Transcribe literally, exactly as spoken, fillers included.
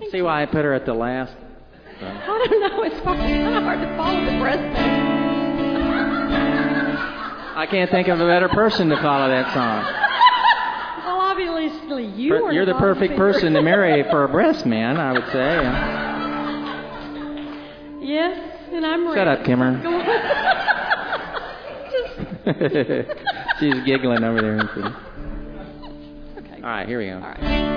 Thank See you. why I put her at the last? So. I don't know. It's kind of hard to follow the breast thing. I can't think of a better person to follow that song. Well, obviously you Per- are. You're the perfect person to marry for a breast man, I would say. Yes, and I'm ready. Shut up, Kimmer. Go on. Just... She's giggling over there. Okay. All right, here we go. All right.